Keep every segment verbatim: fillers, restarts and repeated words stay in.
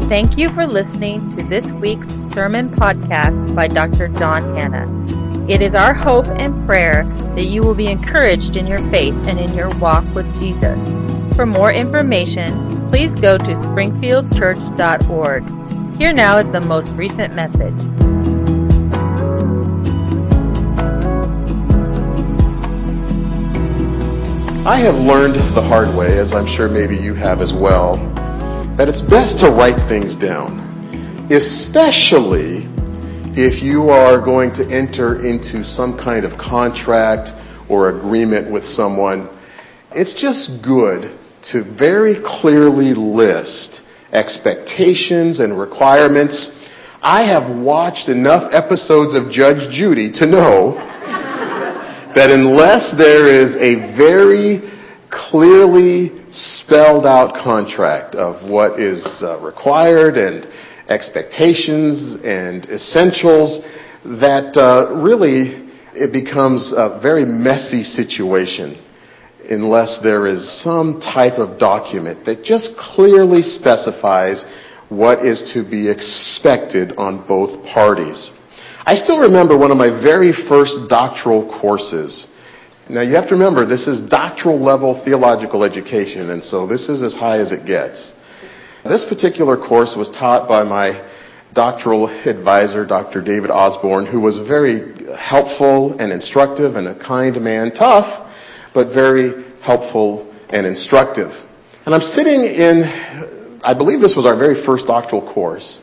Thank you for listening to this week's sermon podcast by Doctor John Hanna. It is our hope and prayer that you will be encouraged in your faith and in your walk with Jesus. For more information, please go to springfield church dot org. Here now is the most recent message. I have learned the hard way, as I'm sure maybe you have as well, that it's best to write things down, especially if you are going to enter into some kind of contract or agreement with someone. It's just good to very clearly list expectations and requirements. I have watched enough episodes of Judge Judy to know that unless there is a very clearly spelled out contract of what is uh, required and expectations and essentials, that uh, really it becomes a very messy situation unless there is some type of document that just clearly specifies what is to be expected on both parties. I still remember one of my very first doctoral courses. Now you have to remember, this is doctoral level theological education, and so this is as high as it gets. This particular course was taught by my doctoral advisor, Doctor David Osborne, who was very helpful and instructive and a kind man, tough, but very helpful and instructive. And I'm sitting in, I believe this was our very first doctoral course,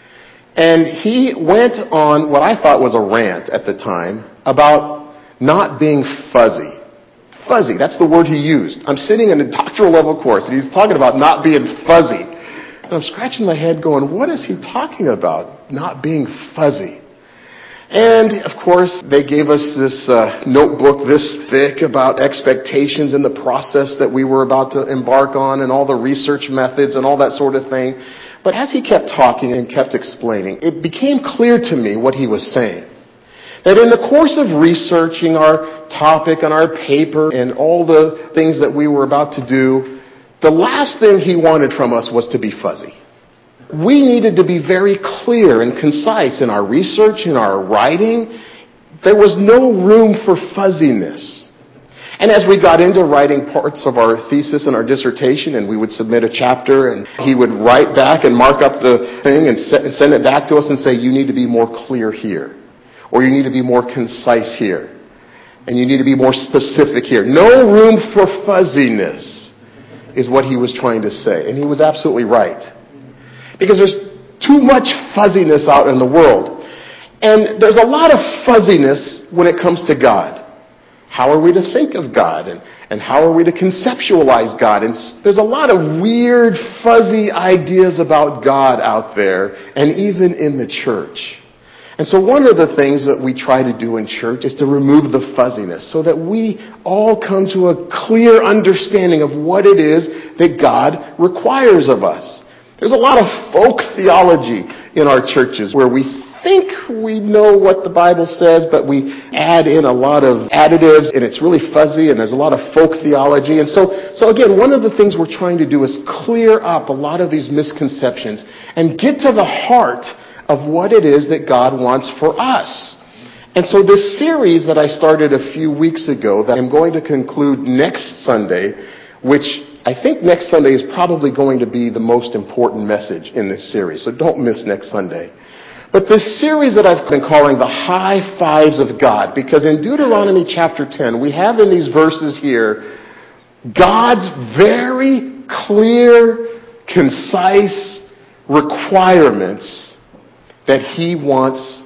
and he went on what I thought was a rant at the time about not being fuzzy. Fuzzy, that's the word he used. I'm sitting in a doctoral level course, and he's talking about not being fuzzy. And I'm scratching my head going, what is he talking about, not being fuzzy? And, of course, they gave us this uh, notebook this thick about expectations in the process that we were about to embark on and all the research methods and all that sort of thing. But as he kept talking and kept explaining, it became clear to me what he was saying. That in the course of researching our topic and our paper and all the things that we were about to do, the last thing he wanted from us was to be fuzzy. We needed to be very clear and concise in our research, in our writing. There was no room for fuzziness. And as we got into writing parts of our thesis and our dissertation, and we would submit a chapter, and he would write back and mark up the thing and send it back to us and say, you need to be more clear here. Or you need to be more concise here. And you need to be more specific here. No room for fuzziness is what he was trying to say. And he was absolutely right. Because there's too much fuzziness out in the world. And there's a lot of fuzziness when it comes to God. How are we to think of God? And, and how are we to conceptualize God? And there's a lot of weird, fuzzy ideas about God out there, and even in the church. And so one of the things that we try to do in church is to remove the fuzziness so that we all come to a clear understanding of what it is that God requires of us. There's a lot of folk theology in our churches where we think we know what the Bible says, but we add in a lot of additives, and it's really fuzzy, and there's a lot of folk theology. And so, so again, one of the things we're trying to do is clear up a lot of these misconceptions and get to the heart of what it is that God wants for us. And so this series that I started a few weeks ago that I'm going to conclude next Sunday, which I think next Sunday is probably going to be the most important message in this series, so don't miss next Sunday. But this series that I've been calling the High Fives of God, because in Deuteronomy chapter ten, we have in these verses here God's very clear, concise requirements that he wants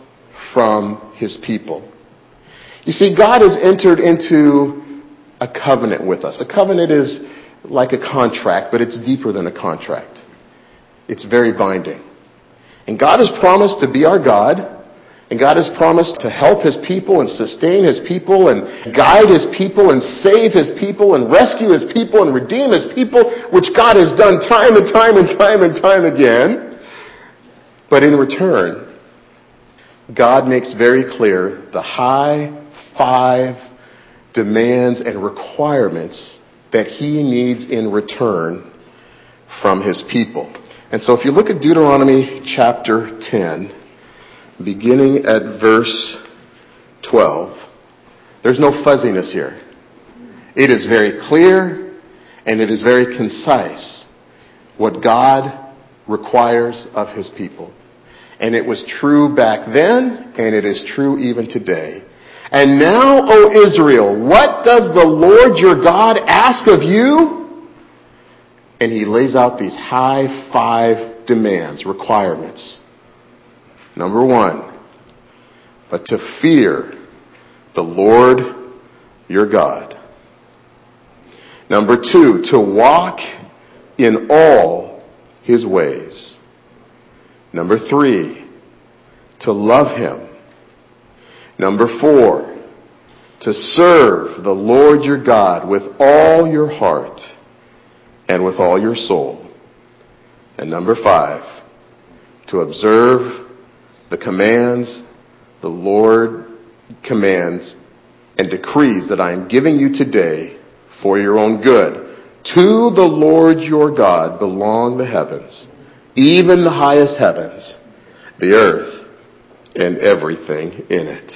from his people. You see, God has entered into a covenant with us. A covenant is like a contract, but it's deeper than a contract. It's very binding. And God has promised to be our God, and God has promised to help his people and sustain his people and guide his people and save his people and rescue his people and redeem his people, which God has done time and time and time and time again. But in return, God makes very clear the high five demands and requirements that he needs in return from his people. And so if you look at Deuteronomy chapter ten, beginning at verse twelve, there's no fuzziness here. It is very clear and it is very concise what God requires of his people. And it was true back then, and it is true even today. And now, O Israel, what does the Lord your God ask of you? And he lays out these high five demands, requirements. Number one, but to fear the Lord your God. Number two, to walk in all his ways. Number three, to love him. Number four, to serve the Lord your God with all your heart and with all your soul. And number five, to observe the commands the Lord commands and decrees that I am giving you today for your own good. To the Lord your God belong the heavens, even the highest heavens, the earth, and everything in it.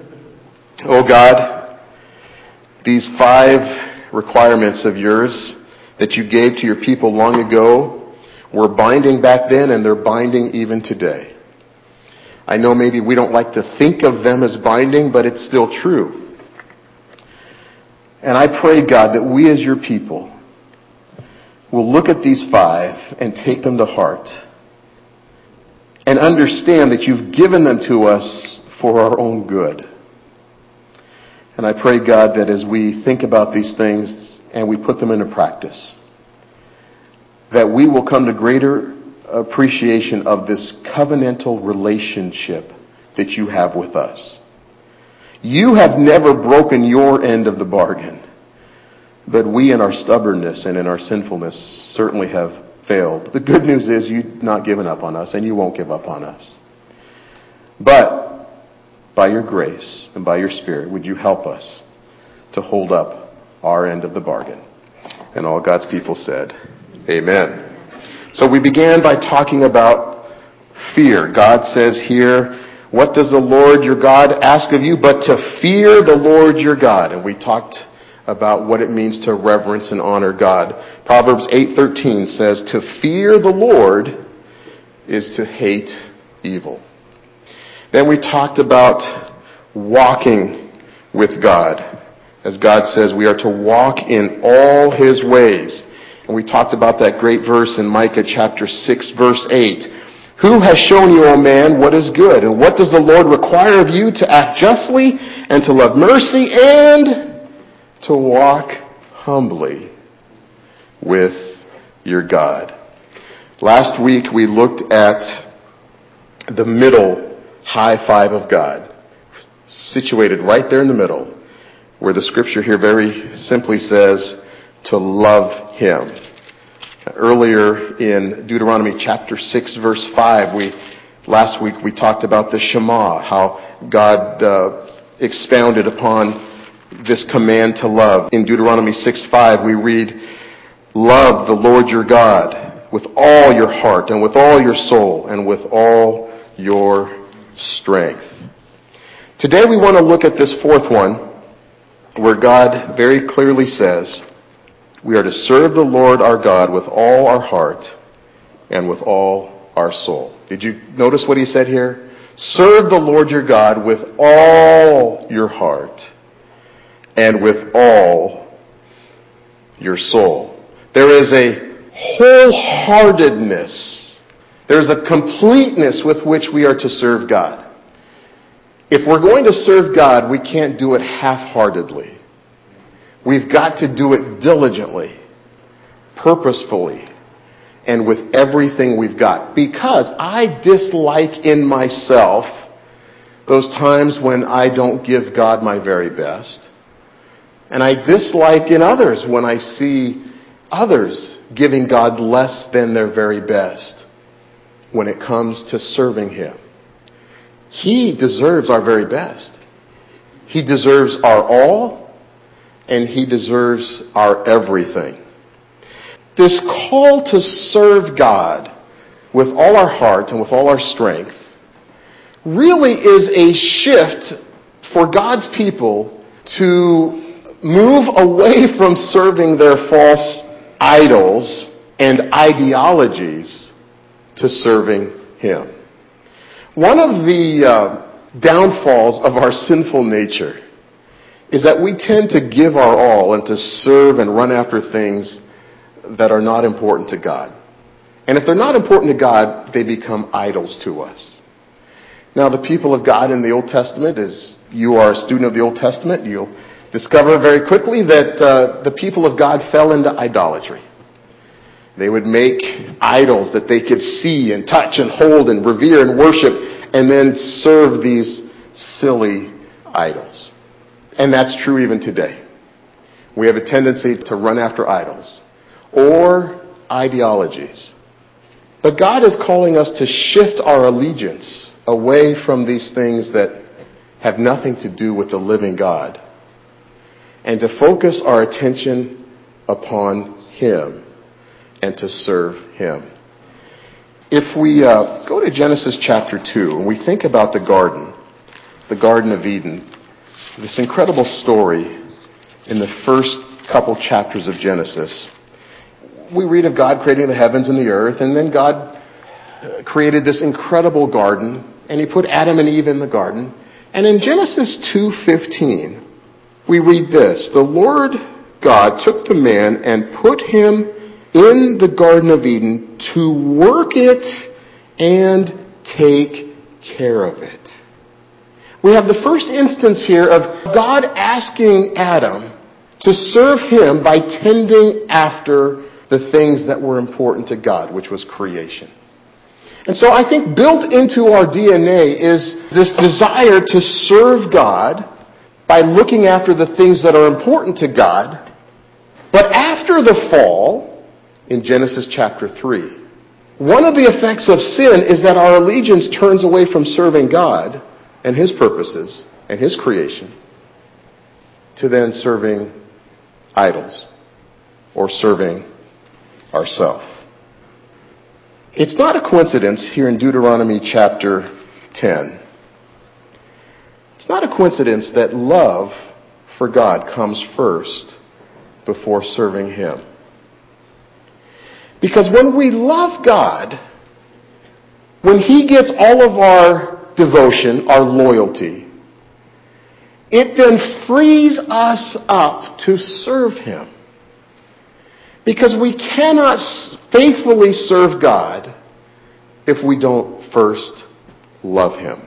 Oh God, these five requirements of yours that you gave to your people long ago were binding back then, and they're binding even today. I know maybe we don't like to think of them as binding, but it's still true. And I pray, God, that we as your people will look at these five and take them to heart and understand that you've given them to us for our own good. And I pray, God, that as we think about these things and we put them into practice, that we will come to greater appreciation of this covenantal relationship that you have with us. You have never broken your end of the bargain, but we in our stubbornness and in our sinfulness certainly have failed. The good news is you've not given up on us, and you won't give up on us. But by your grace and by your Spirit, would you help us to hold up our end of the bargain? And all God's people said, amen. So we began by talking about fear. God says here, what does the Lord your God ask of you but to fear the Lord your God? And we talked about what it means to reverence and honor God. Proverbs eight thirteen says, to fear the Lord is to hate evil. Then we talked about walking with God. As God says, we are to walk in all his ways. And we talked about that great verse in Micah chapter six, verse eight. Who has shown you, O man, what is good? And what does the Lord require of you? To act justly and to love mercy and to walk humbly with your God. Last week we looked at the middle high five of God, situated right there in the middle, where the scripture here very simply says to love him. Earlier in Deuteronomy chapter six, verse five, we last week we talked about the Shema, how God uh, expounded upon this command to love. In Deuteronomy six five, we read, love the Lord your God with all your heart and with all your soul and with all your strength. Today we want to look at this fourth one, where God very clearly says, we are to serve the Lord our God with all our heart and with all our soul. Did you notice what he said here? Serve the Lord your God with all your heart and with all your soul. There is a wholeheartedness. There's a completeness with which we are to serve God. If we're going to serve God, we can't do it half-heartedly. We've got to do it diligently, purposefully, and with everything we've got. Because I dislike in myself those times when I don't give God my very best. And I dislike in others when I see others giving God less than their very best when it comes to serving him. He deserves our very best. He deserves our all. And he deserves our everything. This call to serve God with all our heart and with all our strength really is a shift for God's people to move away from serving their false idols and ideologies to serving Him. One of the uh, downfalls of our sinful nature is that we tend to give our all and to serve and run after things that are not important to God. And if they're not important to God, they become idols to us. Now, the people of God in the Old Testament, as you are a student of the Old Testament, you'll discover very quickly that uh, the people of God fell into idolatry. They would make idols that they could see and touch and hold and revere and worship, and then serve these silly idols. And that's true even today. We have a tendency to run after idols or ideologies. But God is calling us to shift our allegiance away from these things that have nothing to do with the living God and to focus our attention upon Him and to serve Him. If we uh, go to Genesis chapter two and we think about the garden, the Garden of Eden, this incredible story in the first couple chapters of Genesis, we read of God creating the heavens and the earth, and then God created this incredible garden, and He put Adam and Eve in the garden. And in Genesis two fifteen, we read this: the Lord God took the man and put him in the Garden of Eden to work it and take care of it. We have the first instance here of God asking Adam to serve Him by tending after the things that were important to God, which was creation. And so I think built into our D N A is this desire to serve God by looking after the things that are important to God. But after the fall, in Genesis chapter three, one of the effects of sin is that our allegiance turns away from serving God and His purposes and His creation to then serving idols or serving ourselves. It's not a coincidence here in Deuteronomy chapter ten. It's not a coincidence that love for God comes first before serving Him. Because when we love God, when He gets all of our devotion, our loyalty, it then frees us up to serve Him. Because we cannot faithfully serve God if we don't first love Him.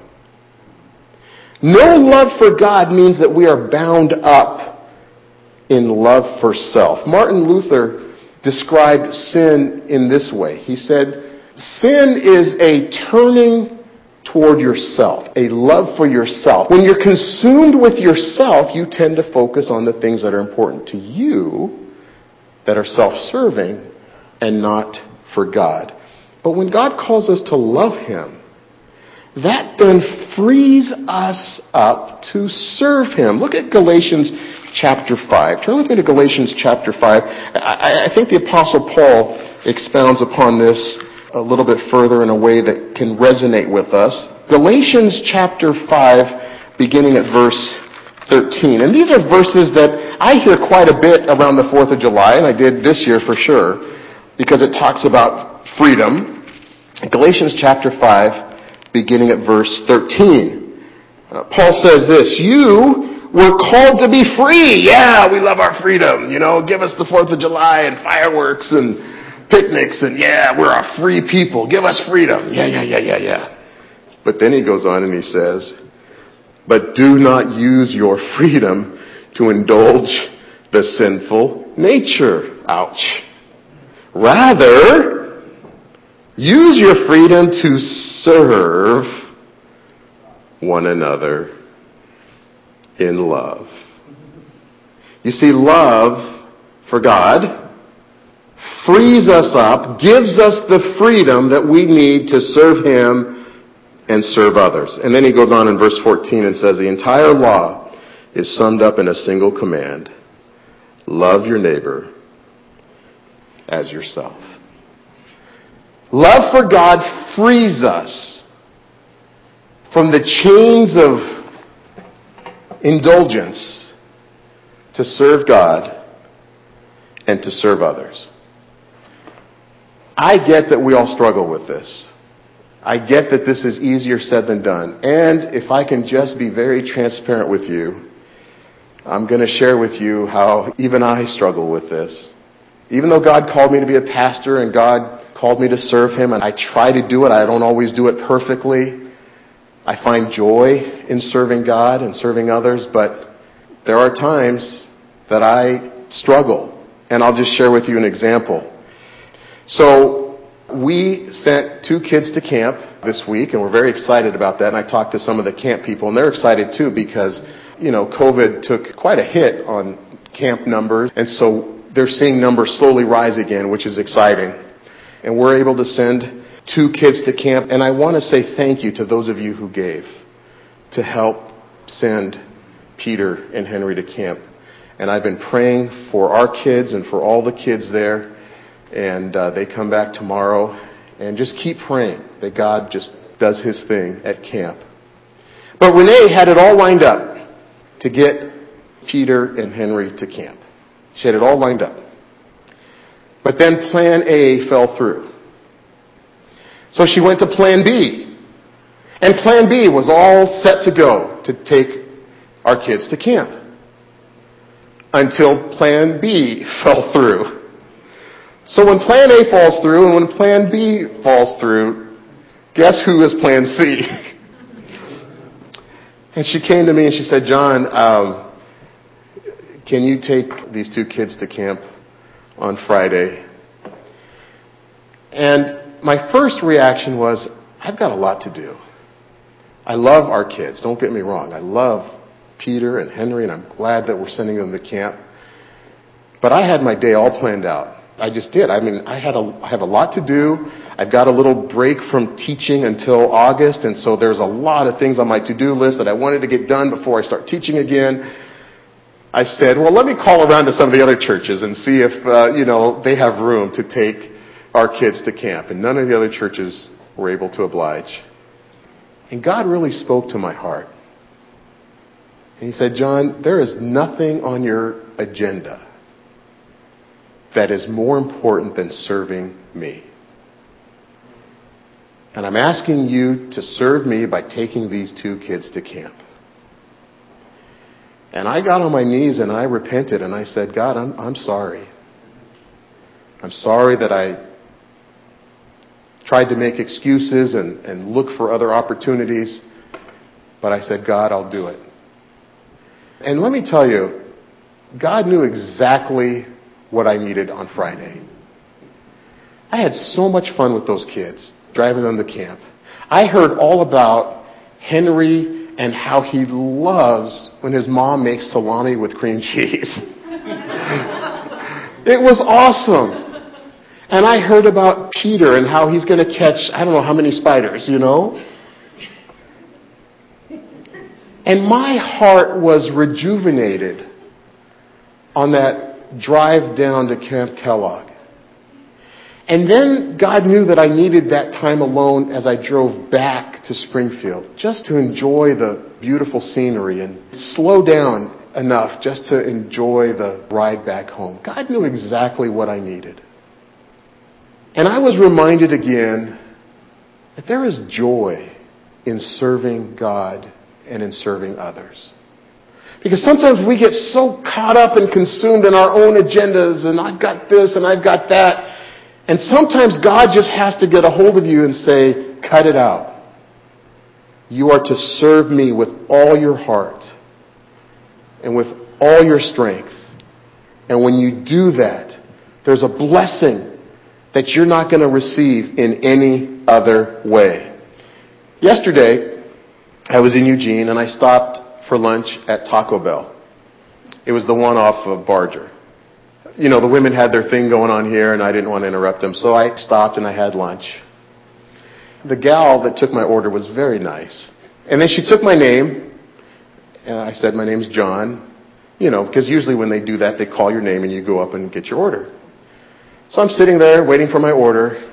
No love for God means that we are bound up in love for self. Martin Luther described sin in this way. He said, sin is a turning toward yourself, a love for yourself. When you're consumed with yourself, you tend to focus on the things that are important to you, that are self-serving, and not for God. But when God calls us to love Him, that then frees us up to serve Him. Look at Galatians chapter five. Turn with me to Galatians chapter five. I, I think the Apostle Paul expounds upon this a little bit further in a way that can resonate with us. Galatians chapter five, beginning at verse thirteen. And these are verses that I hear quite a bit around the fourth of July, and I did this year for sure, because it talks about freedom. Galatians chapter five, beginning at verse thirteen. Uh, Paul says this: you were called to be free. Yeah, we love our freedom. You know, give us the fourth of July and fireworks and picnics, and yeah, we're a free people. Give us freedom. Yeah, yeah, yeah, yeah, yeah. But then he goes on and he says, but do not use your freedom to indulge the sinful nature. Ouch. Rather, use your freedom to serve one another in love. You see, love for God frees us up, gives us the freedom that we need to serve Him and serve others. And then he goes on in verse fourteen and says, the entire law is summed up in a single command: love your neighbor as yourself. Love for God frees us from the chains of indulgence to serve God and to serve others. I get that we all struggle with this. I get that this is easier said than done. And if I can just be very transparent with you, I'm going to share with you how even I struggle with this. Even though God called me to be a pastor and God called me to serve Him, and I try to do it, I don't always do it perfectly. I find joy in serving God and serving others, but there are times that I struggle. And I'll just share with you an example. So we sent two kids to camp this week, and we're very excited about that. And I talked to some of the camp people, and they're excited too because, you know, COVID took quite a hit on camp numbers. And so they're seeing numbers slowly rise again, which is exciting. And we're able to send two kids to camp. And I want to say thank you to those of you who gave to help send Peter and Henry to camp. And I've been praying for our kids and for all the kids there. And uh, they come back tomorrow. And just keep praying that God just does His thing at camp. But Renee had it all lined up to get Peter and Henry to camp. She had it all lined up. But then plan A fell through. So she went to plan B. And plan B was all set to go to take our kids to camp. Until plan B fell through. So when plan A falls through and when plan B falls through, guess who is plan C? And she came to me and she said, John, um, can you take these two kids to camp on Friday? And my first reaction was, I've got a lot to do. I love our kids, don't get me wrong. I love Peter and Henry, and I'm glad that we're sending them to camp. But I had my day all planned out. I just did. I mean, I had a, I have a lot to do. I've got a little break from teaching until August, and so there's a lot of things on my to-do list that I wanted to get done before I start teaching again. I said, well, let me call around to some of the other churches and see if, uh, you know, they have room to take our kids to camp. And none of the other churches were able to oblige. And God really spoke to my heart. And He said, John, there is nothing on your agenda that is more important than serving me. And I'm asking you to serve me by taking these two kids to camp. And I got on my knees and I repented and I said, God, I'm, I'm sorry. I'm sorry that I tried to make excuses and, and look for other opportunities. But I said, God, I'll do it. And let me tell you, God knew exactly what I needed on Friday. I had so much fun with those kids, driving them to camp. I heard all about Henry and how he loves when his mom makes salami with cream cheese. It was awesome. And I heard about Peter and how he's going to catch, I don't know how many spiders, you know. And my heart was rejuvenated on that drive down to Camp Kellogg. And then God knew that I needed that time alone as I drove back to Springfield, just to enjoy the beautiful scenery and slow down enough just to enjoy the ride back home. God knew exactly what I needed. And I was reminded again that there is joy in serving God and in serving others. Because sometimes we get so caught up and consumed in our own agendas, and I've got this and I've got that. And sometimes God just has to get a hold of you and say, cut it out. You are to serve me with all your heart and with all your strength. And when you do that, there's a blessing that you're not going to receive in any other way. Yesterday, I was in Eugene and I stopped for lunch at Taco Bell. It was the one off of Barger. You know, the women had their thing going on here and I didn't want to interrupt them, so I stopped and I had lunch. The gal that took my order was very nice. And then she took my name and I said, my name's John. You know, because usually when they do that, they call your name and you go up and get your order. So I'm sitting there waiting for my order,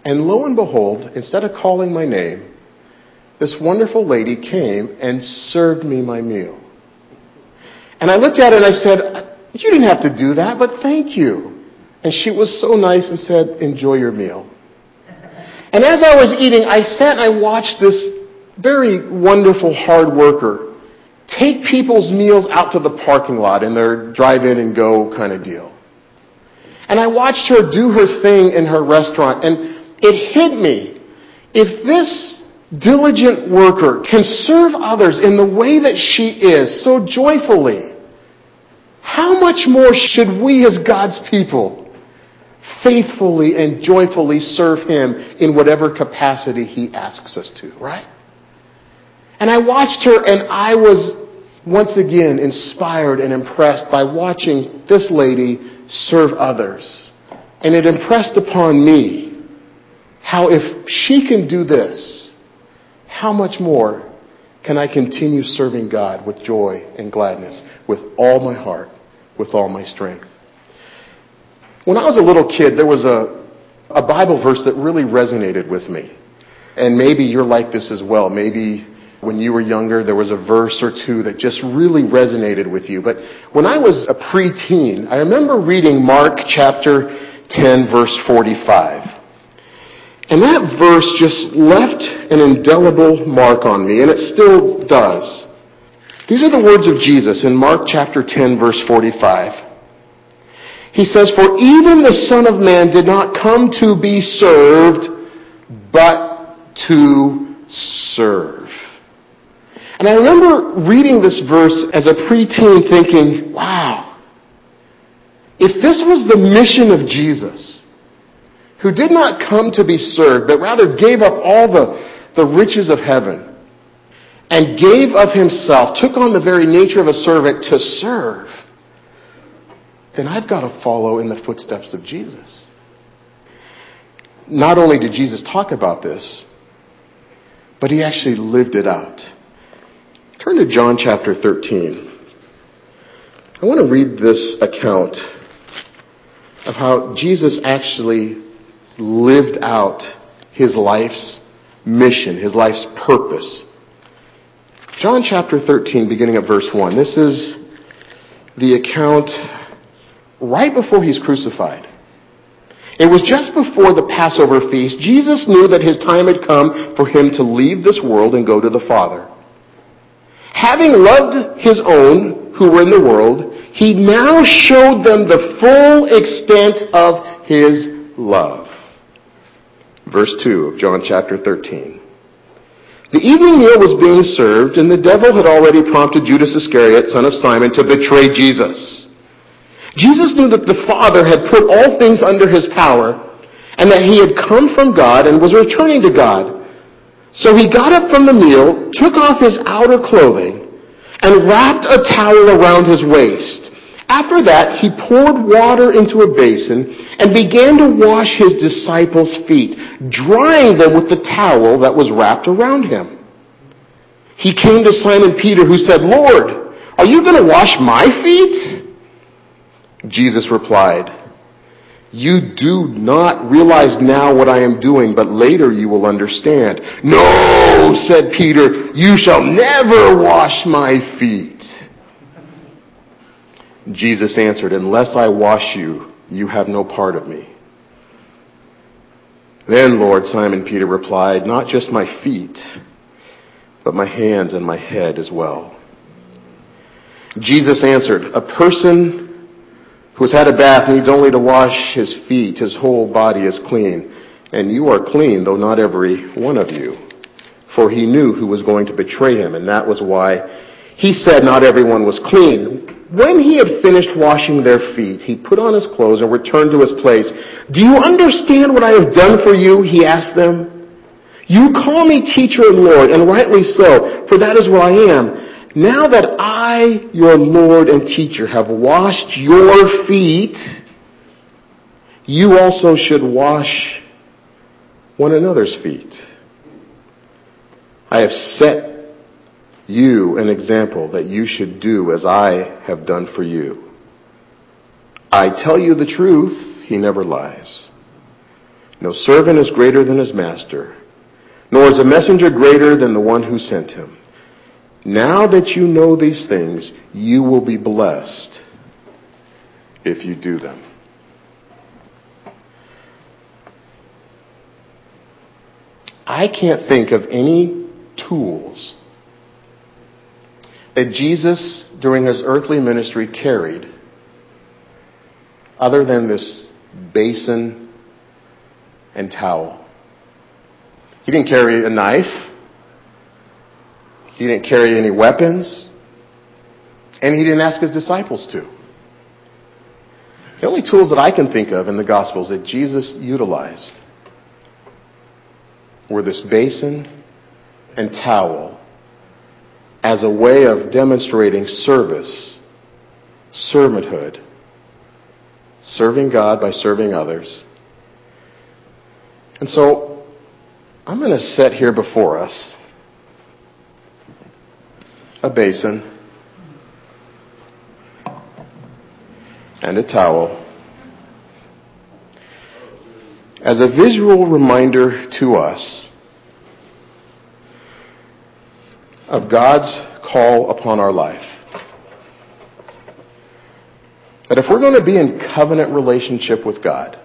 And lo and behold, instead of calling my name, this wonderful lady came and served me my meal. And I looked at her and I said, you didn't have to do that, but thank you. And she was so nice and said, enjoy your meal. And as I was eating, I sat and I watched this very wonderful hard worker take people's meals out to the parking lot in their drive-in and go kind of deal. And I watched her do her thing in her restaurant, and it hit me. If this diligent worker can serve others in the way that she is, so joyfully, how much more should we as God's people faithfully and joyfully serve Him in whatever capacity He asks us to, right? And I watched her, and I was once again inspired and impressed by watching this lady serve others. And it impressed upon me how if she can do this, how much more can I continue serving God with joy and gladness, with all my heart, with all my strength. When I was a little kid, there was a, a Bible verse that really resonated with me. And maybe you're like this as well. Maybe when you were younger, there was a verse or two that just really resonated with you. But when I was a preteen, I remember reading Mark chapter ten, verse forty-five. And that verse just left an indelible mark on me, and it still does. These are the words of Jesus in Mark chapter ten, verse forty-five. He says, "For even the Son of Man did not come to be served, but to serve." And I remember reading this verse as a preteen thinking, wow, if this was the mission of Jesus, who did not come to be served, but rather gave up all the, the riches of heaven and gave of himself, took on the very nature of a servant to serve, then I've got to follow in the footsteps of Jesus. Not only did Jesus talk about this, but he actually lived it out. Turn to John chapter thirteen. I want to read this account of how Jesus actually lived out his life's mission, his life's purpose. John chapter thirteen, beginning at verse one. This is the account right before he's crucified. It was just before the Passover feast. Jesus knew that his time had come for him to leave this world and go to the Father. Having loved his own who were in the world, he now showed them the full extent of his love. Verse two of John chapter thirteen. The evening meal was being served, and the devil had already prompted Judas Iscariot, son of Simon, to betray Jesus. Jesus knew that the Father had put all things under his power, and that he had come from God and was returning to God. So he got up from the meal, took off his outer clothing, and wrapped a towel around his waist. After that, he poured water into a basin and began to wash his disciples' feet, drying them with the towel that was wrapped around him. He came to Simon Peter, who said, "Lord, are you going to wash my feet?" Jesus replied, "You do not realize now what I am doing, but later you will understand." "No," said Peter, "you shall never wash my feet." Jesus answered, "Unless I wash you, you have no part of me." "Then, Lord," Simon Peter replied, "not just my feet, but my hands and my head as well." Jesus answered, "A person who has had a bath needs only to wash his feet. His whole body is clean. And you are clean, though not every one of you." For he knew who was going to betray him, and that was why he said not everyone was clean. When he had finished washing their feet, he put on his clothes and returned to his place. "Do you understand what I have done for you?" he asked them. "You call me teacher and Lord, and rightly so, for that is what I am. Now that I, your Lord and teacher, have washed your feet, you also should wash one another's feet. I have set you an example that you should do as I have done for you. I tell you the truth, he never lies. No servant is greater than his master, nor is a messenger greater than the one who sent him. Now that you know these things, you will be blessed if you do them. I can't think of any tools that Jesus, during his earthly ministry, carried other than this basin and towel. He didn't carry a knife. He didn't carry any weapons. And he didn't ask his disciples to. The only tools that I can think of in the Gospels that Jesus utilized were this basin and towel as a way of demonstrating service, servanthood, serving God by serving others. And so, I'm going to set here before us a basin and a towel as a visual reminder to us of God's call upon our life. That if we're going to be in covenant relationship with God,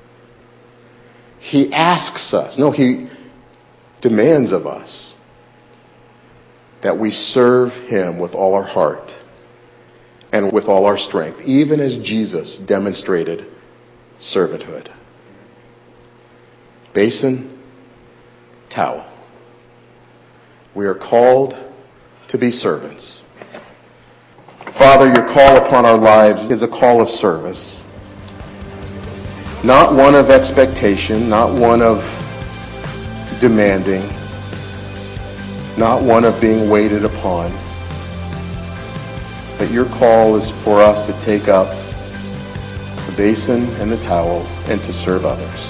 He asks us, no, He demands of us that we serve Him with all our heart and with all our strength, even as Jesus demonstrated servanthood. Basin, towel. We are called to be servants. Father, your call upon our lives is a call of service. Not one of expectation, not one of demanding, not one of being waited upon. But your call is for us to take up the basin and the towel and to serve others.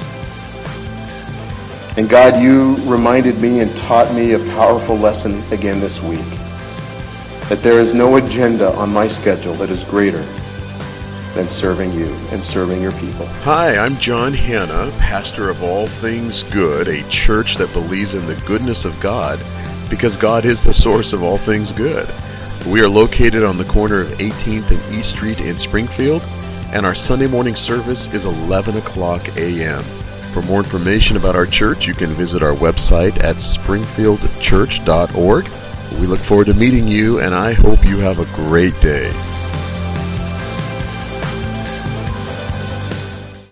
And God, you reminded me and taught me a powerful lesson again this week. That there is no agenda on my schedule that is greater than serving you and serving your people. Hi, I'm John Hanna, pastor of All Things Good, a church that believes in the goodness of God because God is the source of all things good. We are located on the corner of eighteenth and East Street in Springfield, and our Sunday morning service is eleven o'clock a.m. For more information about our church, you can visit our website at springfield church dot org. We look forward to meeting you, and I hope you have a great day.